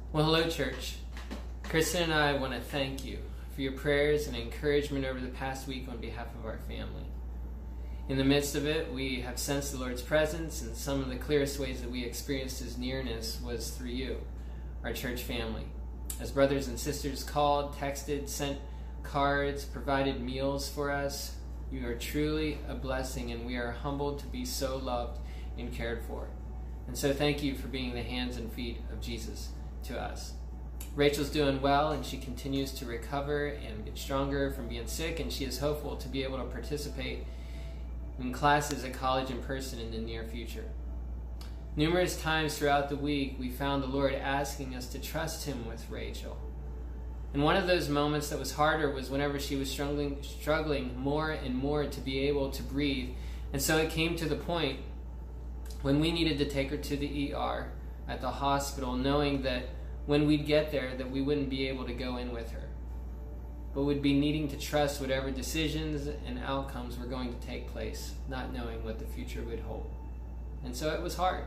Well, hello, church. Kristen and I want to thank you for your prayers and encouragement over the past week on behalf of our family. In the midst of it, we have sensed the Lord's presence, and some of the clearest ways that we experienced His nearness was through you, our church family. As brothers and sisters called, texted, sent cards, provided meals for us, you are truly a blessing, and we are humbled to be so loved and cared for. And so thank you for being the hands and feet of Jesus to us. Rachel's doing well, and she continues to recover and get stronger from being sick, and she is hopeful to be able to participate in classes at college in person in the near future. Numerous times throughout the week, we found the Lord asking us to trust Him with Rachel. And one of those moments that was harder was whenever she was struggling more and more to be able to breathe. And so it came to the point when we needed to take her to the ER at the hospital, knowing that when we'd get there that we wouldn't be able to go in with her, but would be needing to trust whatever decisions and outcomes were going to take place, not knowing what the future would hold. And so it was hard.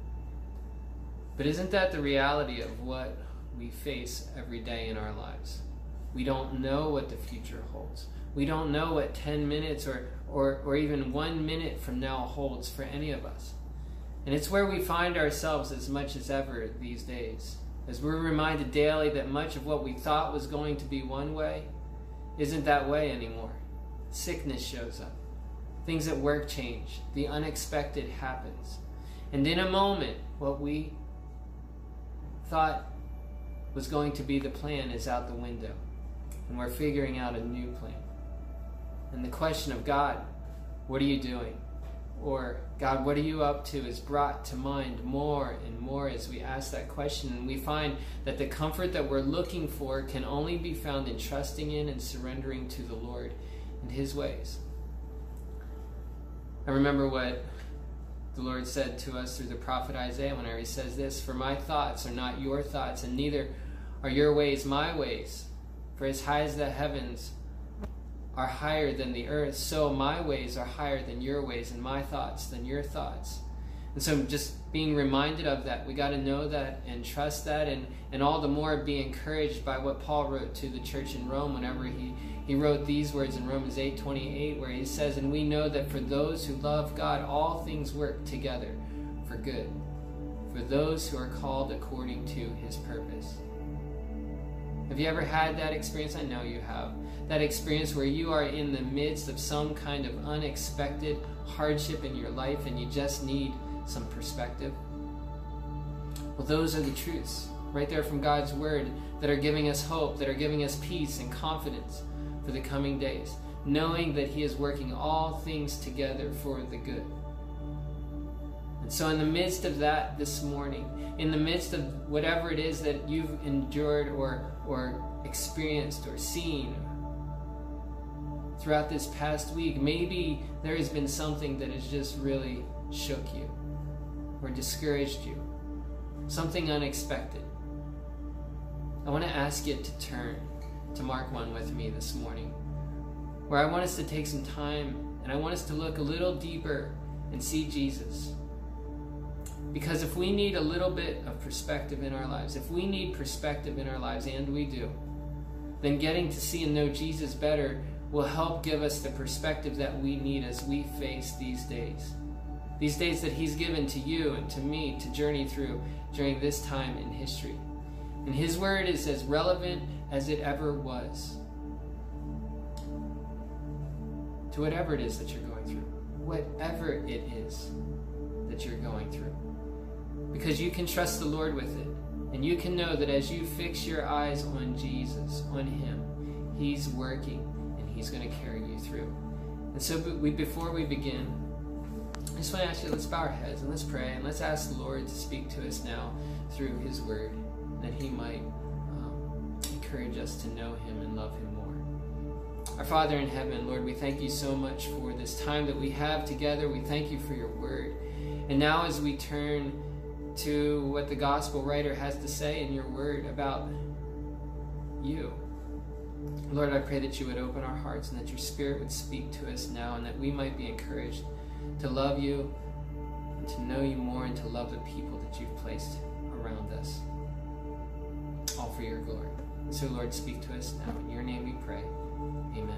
But isn't that the reality of what we face every day in our lives? We don't know what the future holds. We don't know what 10 minutes or even 1 minute from now holds for any of us. And it's where we find ourselves as much as ever these days, as we're reminded daily that much of what we thought was going to be one way isn't that way anymore. Sickness shows up. Things at work change. The unexpected happens. And in a moment, what we thought was going to be the plan is out the window. And we're figuring out a new plan. And the question of, God, what are you doing? Or, God, what are you up to, is brought to mind more and more as we ask that question. And we find that the comfort that we're looking for can only be found in trusting in and surrendering to the Lord and His ways. I remember what the Lord said to us through the prophet Isaiah whenever He says this, "For my thoughts are not your thoughts, and neither are your ways my ways. For as high as the heavens are higher than the earth, so my ways are higher than your ways, and my thoughts than your thoughts." And so just being reminded of that, we got to know that and trust that, and all the more be encouraged by what Paul wrote to the church in Rome whenever he wrote these words in Romans 8:28, where he says, "And we know that for those who love God, all things work together for good, for those who are called according to His purpose." Have you ever had that experience? I know you have. That experience where you are in the midst of some kind of unexpected hardship in your life and you just need some perspective? Well, those are the truths right there from God's Word that are giving us hope, that are giving us peace and confidence for the coming days, knowing that He is working all things together for the good. And so in the midst of that this morning, in the midst of whatever it is that you've endured or experienced or seen throughout this past week, maybe there has been something that has just really shook you or discouraged you, something unexpected. I want to ask you to turn to Mark 1 with me this morning, where I want us to take some time and I want us to look a little deeper and see Jesus. Because if we need a little bit of perspective in our lives, if we need perspective in our lives, and we do, then getting to see and know Jesus better will help give us the perspective that we need as we face these days that He's given to you and to me to journey through during this time in history. And His Word is as relevant as it ever was to whatever it is that you're going through, whatever it is that you're going through. Because you can trust the Lord with it. And you can know that as you fix your eyes on Jesus, on Him, He's working and He's going to carry you through. And so before we begin, I just want to ask you, let's bow our heads and let's pray and let's ask the Lord to speak to us now through His Word, that He might encourage us to know Him and love Him more. Our Father in heaven, Lord, we thank You so much for this time that we have together. We thank You for Your Word. And now as we turn to what the gospel writer has to say in Your Word about You, Lord, I pray that You would open our hearts and that Your Spirit would speak to us now, and that we might be encouraged to love You and to know You more and to love the people that You've placed around us. for your glory. So Lord, speak to us now. In your name we pray. Amen.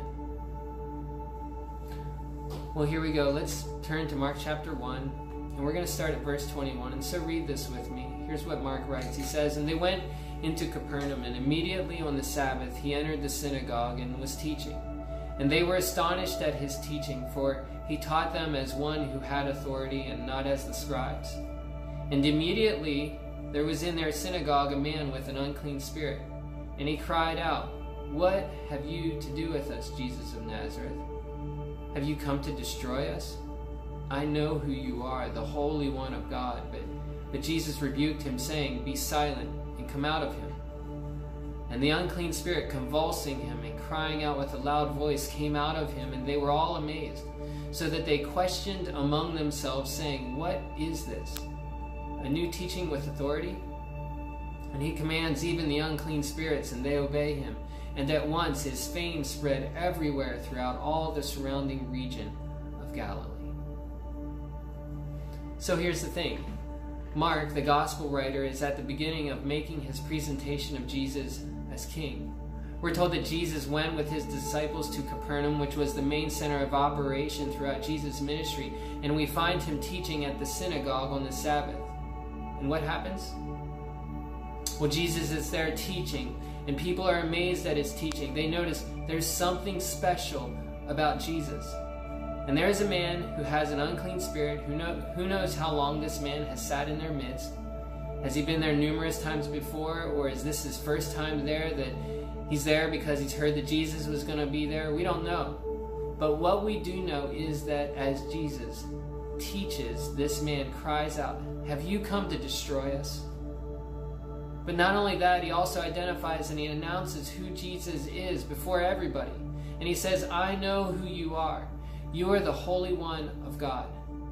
Well, here we go. Let's turn to Mark chapter 1, and we're going to start at verse 21. And so read this with me. Here's what Mark writes. He says, "And they went into Capernaum, and immediately on the Sabbath he entered the synagogue and was teaching. And they were astonished at his teaching, for he taught them as one who had authority and not as the scribes. And immediately there was in their synagogue a man with an unclean spirit. And he cried out, 'What have you to do with us, Jesus of Nazareth? Have you come to destroy us? I know who you are, the Holy One of God.' But Jesus rebuked him, saying, 'Be silent, and come out of him.' And the unclean spirit, convulsing him and crying out with a loud voice, came out of him, and they were all amazed, so that they questioned among themselves, saying, 'What is this? A new teaching with authority? And he commands even the unclean spirits, and they obey him.' And at once his fame spread everywhere throughout all the surrounding region of Galilee." So here's the thing. Mark, the gospel writer, is at the beginning of making his presentation of Jesus as king. We're told that Jesus went with his disciples to Capernaum, which was the main center of operation throughout Jesus' ministry, and we find him teaching at the synagogue on the Sabbath. And what happens? Well, Jesus is there teaching, and people are amazed at his teaching. They notice there's something special about Jesus. And there is a man who has an unclean spirit. Who knows how long this man has sat in their midst? Has he been there numerous times before, or is this his first time there, that he's there because he's heard that Jesus was going to be there? We don't know. But what we do know is that as Jesus teaches, this man cries out, "Have you come to destroy us?" But not only that, he also identifies and he announces who Jesus is before everybody. And he says, "I know who you are. You are the Holy One of God."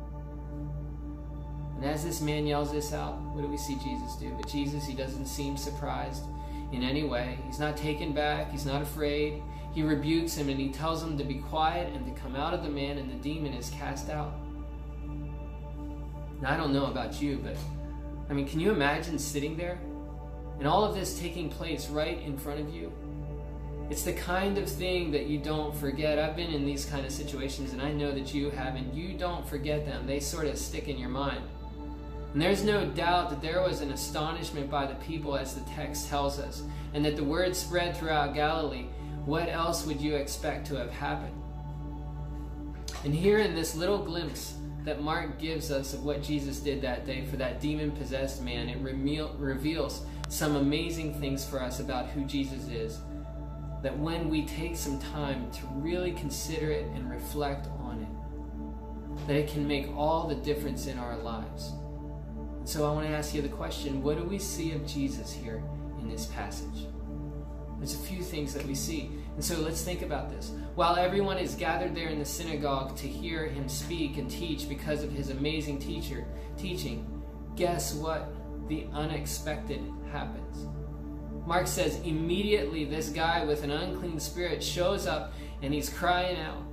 And as this man yells this out, what do we see Jesus do? But Jesus, he doesn't seem surprised in any way. He's not taken back. He's not afraid. He rebukes him and he tells him to be quiet and to come out of the man, and the demon is cast out. Now, I don't know about you, but can you imagine sitting there and all of this taking place right in front of you? It's the kind of thing that you don't forget. I've been in these kind of situations, and I know that you have, and you don't forget them. They sort of stick in your mind. And there's no doubt that there was an astonishment by the people, as the text tells us, and that the word spread throughout Galilee. What else would you expect to have happened? And here in this little glimpse that Mark gives us of what Jesus did that day for that demon-possessed man, it reveals some amazing things for us about who Jesus is, that when we take some time to really consider it and reflect on it, that it can make all the difference in our lives. And so I want to ask you the question, what do we see of Jesus here in this passage? There's a few things that we see. And so let's think about this. While everyone is gathered there in the synagogue to hear him speak and teach because of his amazing teaching, guess what? The unexpected happens. Mark says immediately this guy with an unclean spirit shows up and he's crying out.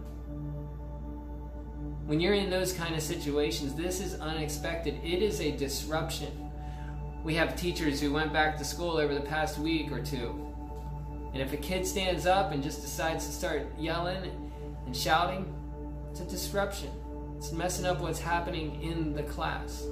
When you're in those kind of situations, this is unexpected. It is a disruption. We have teachers who went back to school over the past week or two. And if a kid stands up and just decides to start yelling and shouting, it's a disruption. It's messing up what's happening in the class.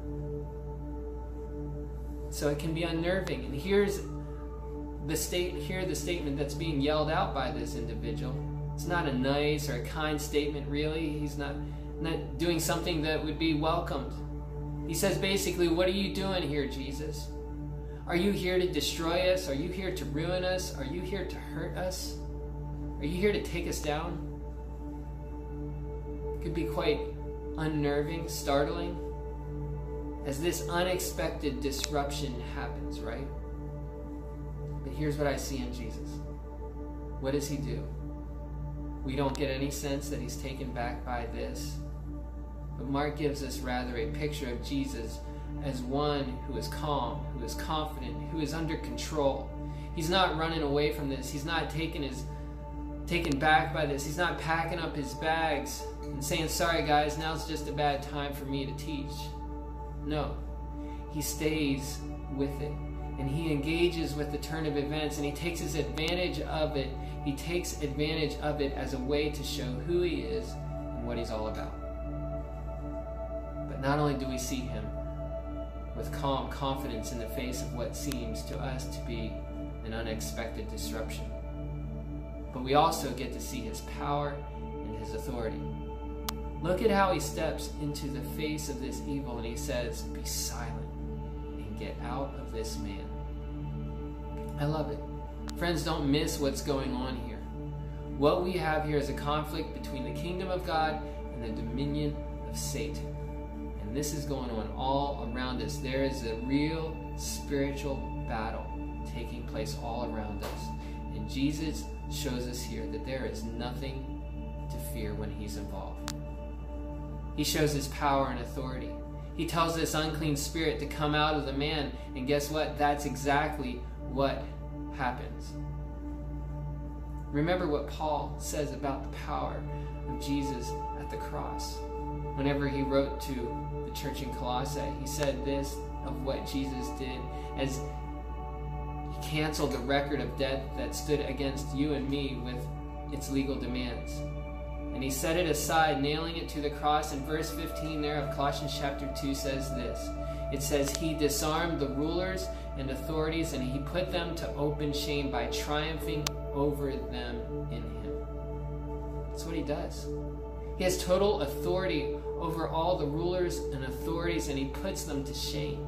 So it can be unnerving. And here's the statement that's being yelled out by this individual. It's not a nice or a kind statement, really. He's not doing something that would be welcomed. He says basically, "What are you doing here, Jesus? Are you here to destroy us? Are you here to ruin us? Are you here to hurt us? Are you here to take us down?" It could be quite unnerving, startling, as this unexpected disruption happens, right? But here's what I see in Jesus. What does he do? We don't get any sense that he's taken back by this. But Mark gives us rather a picture of Jesus as one who is calm, who is confident, who is under control. He's not running away from this. He's not taken back by this. He's not packing up his bags and saying, "Sorry guys, now's just a bad time for me to teach." No, he stays with it. and he engages with the turn of events, and he takes advantage of it. He takes advantage of it as a way to show who he is and what he's all about. But not only do we see him with calm confidence in the face of what seems to us to be an unexpected disruption, but we also get to see his power and his authority. Look at how he steps into the face of this evil and he says, "Be silent and get out of this man." I love it. Friends, don't miss what's going on here. What we have here is a conflict between the kingdom of God and the dominion of Satan. And this is going on all around us. There is a real spiritual battle taking place all around us. And Jesus shows us here that there is nothing to fear when he's involved. He shows his power and authority. He tells this unclean spirit to come out of the man, and guess what? That's exactly what happens. Remember what Paul says about the power of Jesus at the cross. Whenever he wrote to the church in Colossae, he said this of what Jesus did as he canceled the record of debt that stood against you and me with its legal demands. And he set it aside, nailing it to the cross. And verse 15 there of Colossians chapter 2 says this. It says, he disarmed the rulers and authorities, and he put them to open shame by triumphing over them in him. That's what he does. He has total authority over all the rulers and authorities, and he puts them to shame.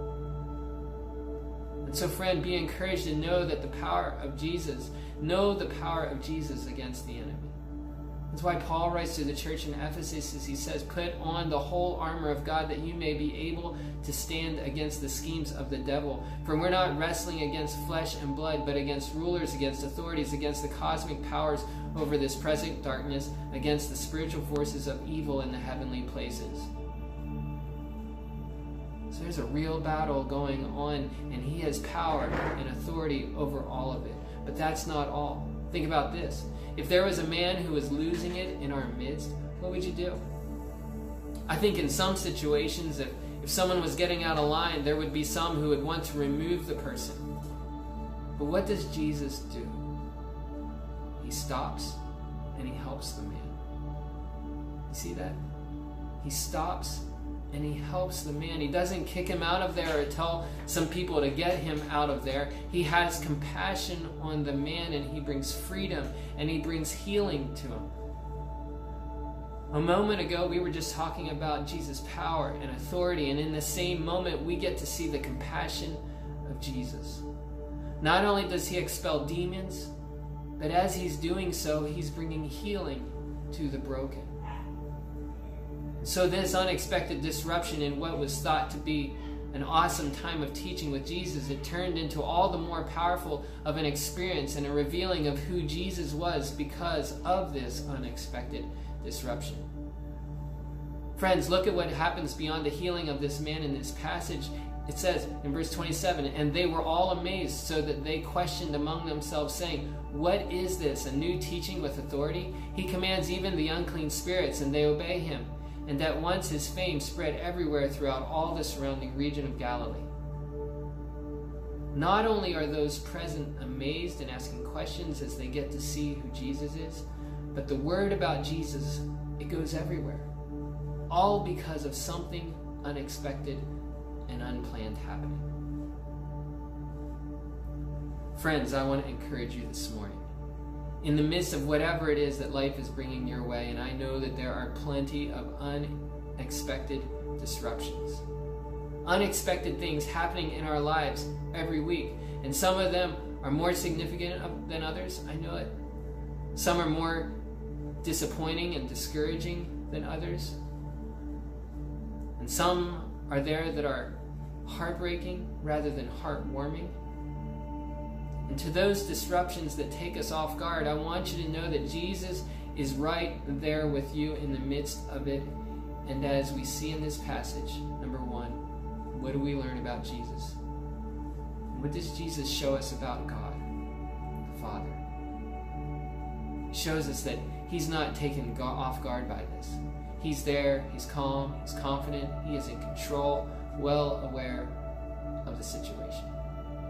And so, friend, be encouraged to know that the power of Jesus, against the enemy. That's why Paul writes to the church in Ephesus as he says, put on the whole armor of God that you may be able to stand against the schemes of the devil. For we're not wrestling against flesh and blood, but against rulers, against authorities, against the cosmic powers over this present darkness, against the spiritual forces of evil in the heavenly places. So there's a real battle going on, and he has power and authority over all of it. But that's not all. Think about this. If there was a man who was losing it in our midst, what would you do? I think in some situations, if someone was getting out of line, there would be some who would want to remove the person. But what does Jesus do? He stops and he helps the man. You see that? He stops and he helps the man. He doesn't kick him out of there or tell some people to get him out of there. He has compassion on the man, and he brings freedom and he brings healing to him. A moment ago, we were just talking about Jesus' power and authority, and in the same moment, we get to see the compassion of Jesus. Not only does he expel demons, but as he's doing so, he's bringing healing to the broken. So this unexpected disruption in what was thought to be an awesome time of teaching with Jesus, it turned into all the more powerful of an experience and a revealing of who Jesus was because of this unexpected disruption. Friends, look at what happens beyond the healing of this man in this passage. It says in verse 27, and they were all amazed, so that they questioned among themselves, saying, what is this, a new teaching with authority? He commands even the unclean spirits, and they obey him. And at once his fame spread everywhere throughout all the surrounding region of Galilee. Not only are those present amazed and asking questions as they get to see who Jesus is, but the word about Jesus, it goes everywhere. All because of something unexpected and unplanned happening. Friends, I want to encourage you this morning. In the midst of whatever it is that life is bringing your way, and I know that there are plenty of unexpected disruptions. Unexpected things happening in our lives every week. And some of them are more significant than others, I know it. Some are more disappointing and discouraging than others. And some are there that are heartbreaking rather than heartwarming. And to those disruptions that take us off guard, I want you to know that Jesus is right there with you in the midst of it. And as we see in this passage, number one, what do we learn about Jesus? What does Jesus show us about God, the Father? He shows us that he's not taken off guard by this. He's there, he's calm, he's confident, he is in control, well aware of the situation.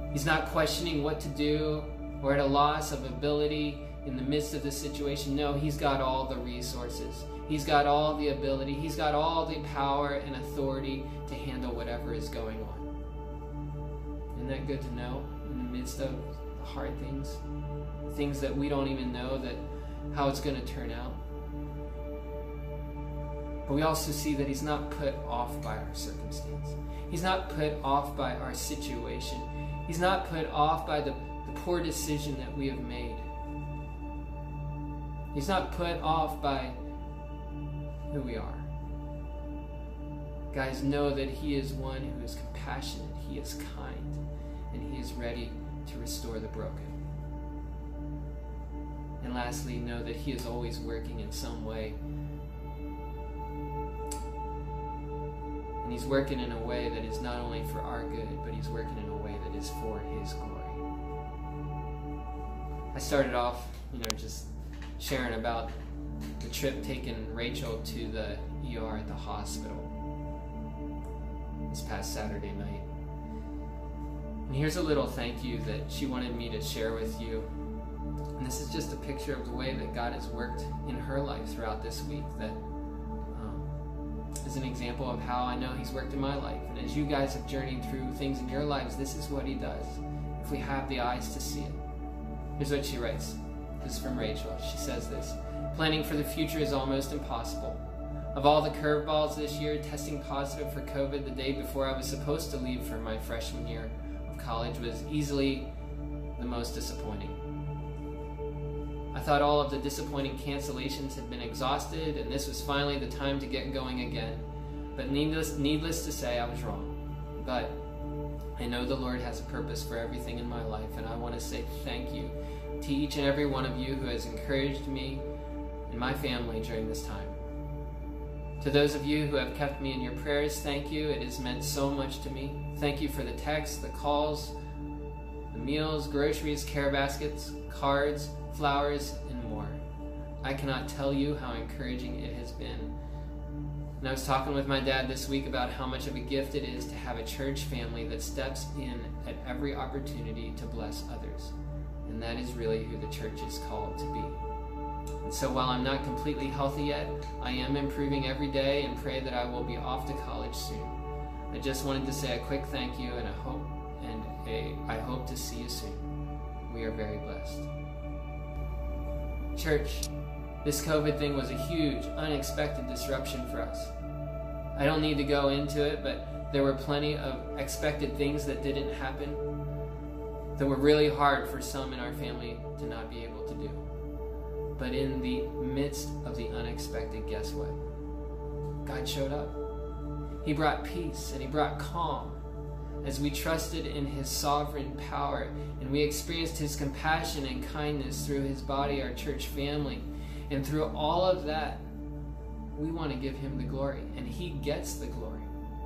He's not questioning what to do or at a loss of ability in the midst of the situation. No, he's got all the resources. He's got all the ability. He's got all the power and authority to handle whatever is going on. Isn't that good to know in the midst of the hard things? Things that we don't even know that how it's going to turn out. But we also see that he's not put off by our circumstance. He's not put off by our situation. He's not put off by the poor decision that we have made. He's not put off by who we are. Guys, know that he is one who is compassionate, he is kind, and he is ready to restore the broken. And lastly, know that he is always working in some way. And he's working in a way that is not only for our good, but he's working in a way that is for his glory. I started off, just sharing about the trip taking Rachel to the ER at the hospital this past Saturday night. And here's a little thank you that she wanted me to share with you. And this is just a picture of the way that God has worked in her life throughout this week. That is an example of how I know he's worked in my life. And as you guys have journeyed through things in your lives, this is what he does, if we have the eyes to see it. Here's what she writes. This is from Rachel. She says this: planning for the future is almost impossible. Of all the curveballs this year, testing positive for COVID the day before I was supposed to leave for my freshman year of college was easily the most disappointing. I thought all of the disappointing cancellations had been exhausted, and this was finally the time to get going again. But needless to say, I was wrong. But I know the Lord has a purpose for everything in my life, and I want to say thank you to each and every one of you who has encouraged me and my family during this time. To those of you who have kept me in your prayers, thank you. It has meant so much to me. Thank you for the texts, the calls, the meals, groceries, care baskets, cards, flowers, and more. I cannot tell you how encouraging it has been. And I was talking with my dad this week about how much of a gift it is to have a church family that steps in at every opportunity to bless others. And that is really who the church is called to be. And so while I'm not completely healthy yet, I am improving every day and pray that I will be off to college soon. I just wanted to say a quick thank you, and I hope to see you soon. We are very blessed. Church, this COVID thing was a huge, unexpected disruption for us. I don't need to go into it, but there were plenty of expected things that didn't happen that were really hard for some in our family to not be able to do. But in the midst of the unexpected, guess what? God showed up. He brought peace and he brought calm as we trusted in his sovereign power, and we experienced his compassion and kindness through his body, our church family. And through all of that, we want to give him the glory, and he gets the glory.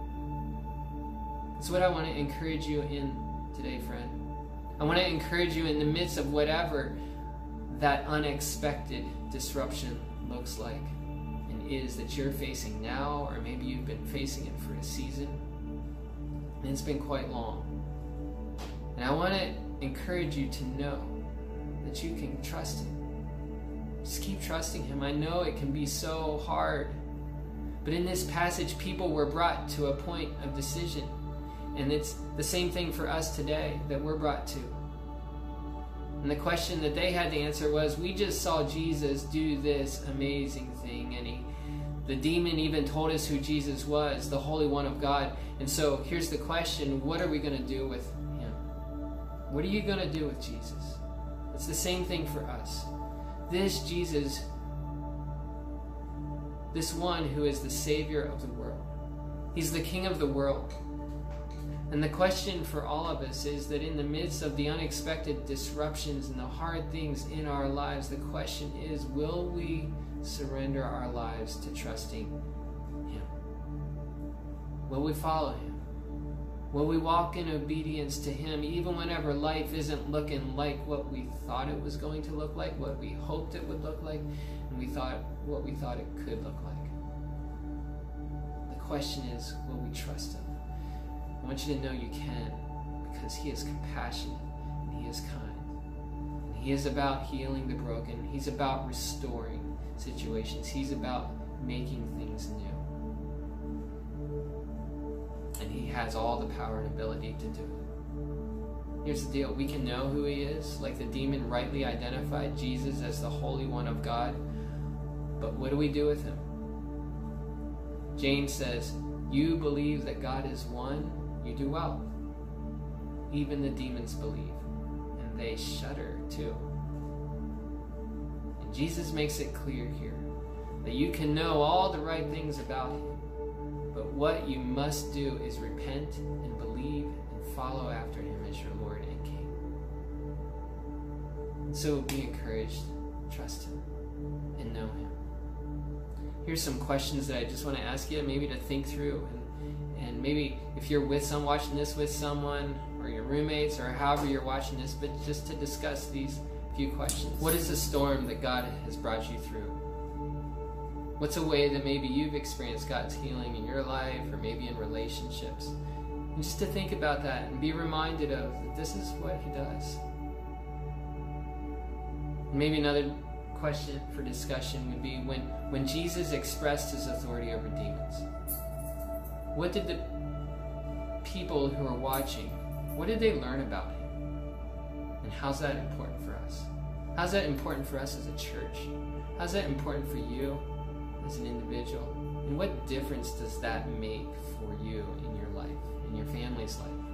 That's what I want to encourage you in today, friend. I want to encourage you in the midst of whatever that unexpected disruption looks like and is that you're facing now, or maybe you've been facing it for a season, and it's been quite long. And I want to encourage you to know that you can trust him. Just keep trusting him. I know it can be so hard, but in this passage, people were brought to a point of decision, and it's the same thing for us today that we're brought to. And the question that they had to answer was, we just saw Jesus do this amazing thing, and the demon even told us who Jesus was, the Holy One of God. And so here's the question: what are we going to do with him? What are you going to do with Jesus? It's the same thing for us. This Jesus, this one who is the Savior of the world, he's the King of the world. And the question for all of us is that in the midst of the unexpected disruptions and the hard things in our lives, the question is, will we surrender our lives to trusting him? Will we follow him? Will we walk in obedience to him even whenever life isn't looking like what we thought it was going to look like, what we hoped it would look like, and what we thought it could look like? The question is, will we trust him? I want you to know you can, because he is compassionate and he is kind. And he is about healing the broken. He's about restoring situations. He's about making things new. And he has all the power and ability to do it. Here's the deal. We can know who he is, like the demon rightly identified Jesus as the Holy One of God. But what do we do with him? James says, you believe that God is one, you do well. Even the demons believe, and they shudder too. And Jesus makes it clear here that you can know all the right things about him, but what you must do is repent and believe and follow after him as your Lord and King. And so be encouraged, trust him, and know him. Here's some questions that I just want to ask you, maybe to think through, and maybe if you're watching this with someone, or your roommates, or however you're watching this, but just to discuss these few questions. What is the storm that God has brought you through? What's a way that maybe you've experienced God's healing in your life, or maybe in relationships? And just to think about that and be reminded of that this is what he does. Maybe another question for discussion would be when Jesus expressed his authority over demons, what did the people who are watching, what did they learn about him? And how's that important for us? How's that important for us as a church? How's that important for you as an individual? And what difference does that make for you in your life, in your family's life?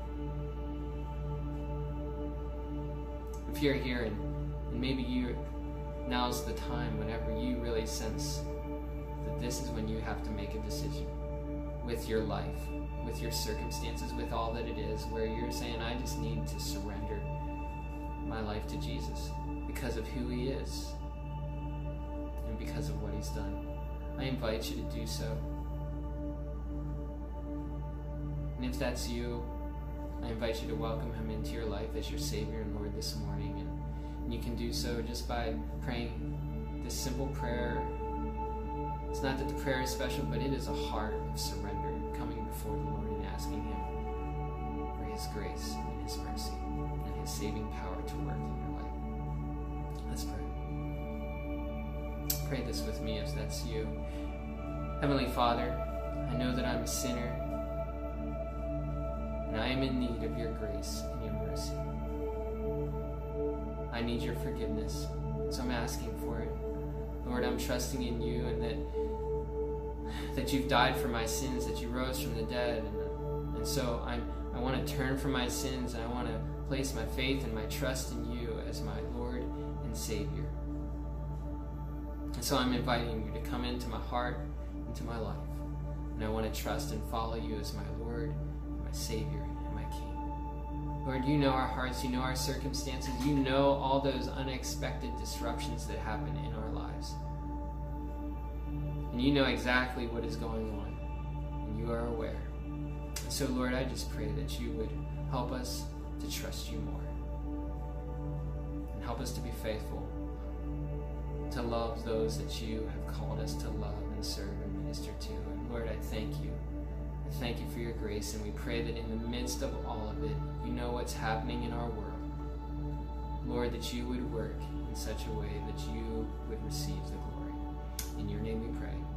If you're here and maybe now's the time whenever you really sense that this is when you have to make a decision with your life, with your circumstances, with all that it is, where you're saying, I just need to surrender my life to Jesus because of who he is and because of what he's done. I invite you to do so. And if that's you, I invite you to welcome him into your life as your Savior and Lord this morning. And you can do so just by praying this simple prayer. It's not that the prayer is special, but it is a heart of surrender, coming before the Lord and asking him for his grace and his mercy and his saving power to work in your life. Let's pray. Pray this with me if that's you. Heavenly Father, I know that I'm a sinner, and I am in need of your grace and your mercy. I need your forgiveness, so I'm asking for it. Lord, I'm trusting in you, and that you've died for my sins, that you rose from the dead, and so I want to turn from my sins, and I want to place my faith and my trust in you as my Lord and Savior. And so I'm inviting you to come into my heart, into my life, and I want to trust and follow you as my Lord, and my Savior, and my King. Lord, you know our hearts, you know our circumstances, you know all those unexpected disruptions that happen in our lives. And you know exactly what is going on, and you are aware. And so, Lord, I just pray that you would help us to trust you more, and help us to be faithful, to love those that you have called us to love and serve and minister to. And Lord, I thank you. I thank you for your grace, and we pray that in the midst of all of it, you know what's happening in our world. Lord, that you would work in such a way that you would receive the glory. In your name we pray.